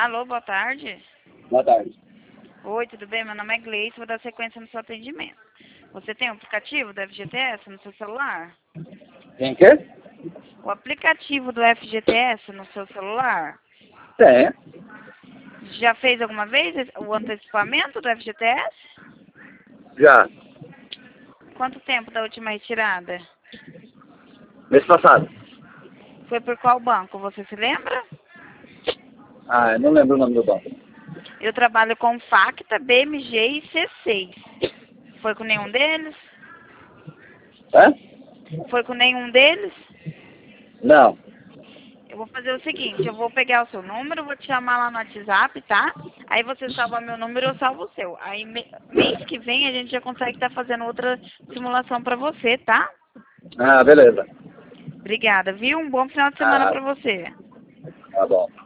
Alô, boa tarde. Boa tarde. Oi, tudo bem? Meu nome é Gleice, vou dar sequência no seu atendimento. Você tem o aplicativo do FGTS no seu celular? Quem quer? O aplicativo do FGTS no seu celular? Tem. Já fez alguma vez o antecipamento do FGTS? Já. Quanto tempo da última retirada? Mês passado. Foi por qual banco? Você se lembra? Ah, eu não lembro o nome do banco. Eu trabalho com Facta, BMG e C6. Foi com nenhum deles? Hã? Foi com nenhum deles? Não. Eu vou fazer o seguinte, eu vou pegar o seu número, vou te chamar lá no WhatsApp, tá? Aí você salva meu número, eu salvo o seu. Aí mês que vem a gente já consegue estar fazendo outra simulação pra você, tá? Ah, beleza. Obrigada, viu? Um bom final de semana Ah, pra você. tá bom.